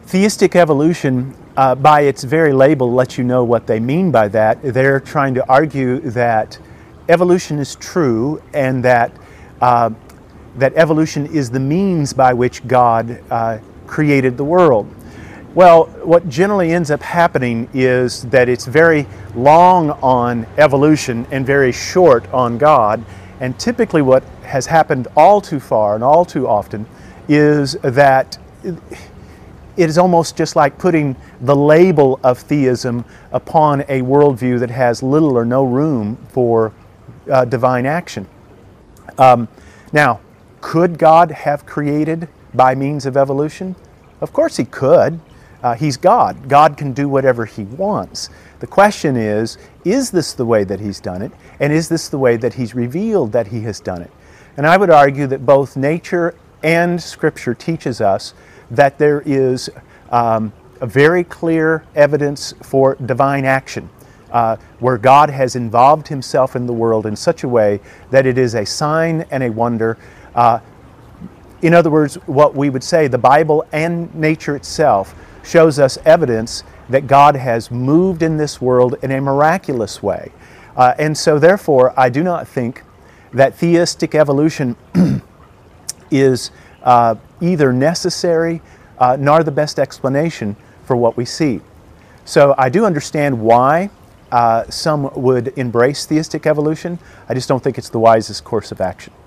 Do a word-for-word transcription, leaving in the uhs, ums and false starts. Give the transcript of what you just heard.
Theistic evolution, uh, by its very label, lets you know what they mean by that. They're trying to argue that evolution is true and that uh, that evolution is the means by which God uh, created the world. Well, what generally ends up happening is that it's very long on evolution and very short on God. And typically what has happened all too far and all too often is that it is almost just like putting the label of theism upon a worldview that has little or no room for uh, divine action. Um, now, could God have created by means of evolution? Of course He could. Uh, he's God. God can do whatever He wants. The question is, is this the way that He's done it? And is this the way that He's revealed that He has done it? And I would argue that both nature and Scripture teaches us that there is um, a very clear evidence for divine action, uh, where God has involved Himself in the world in such a way that it is a sign and a wonder. Uh, in other words, what we would say, the Bible and nature itself shows us evidence that God has moved in this world in a miraculous way. Uh, and so therefore, I do not think that theistic evolution is uh, either necessary uh, nor the best explanation for what we see. So I do understand why uh, some would embrace theistic evolution. I just don't think it's the wisest course of action.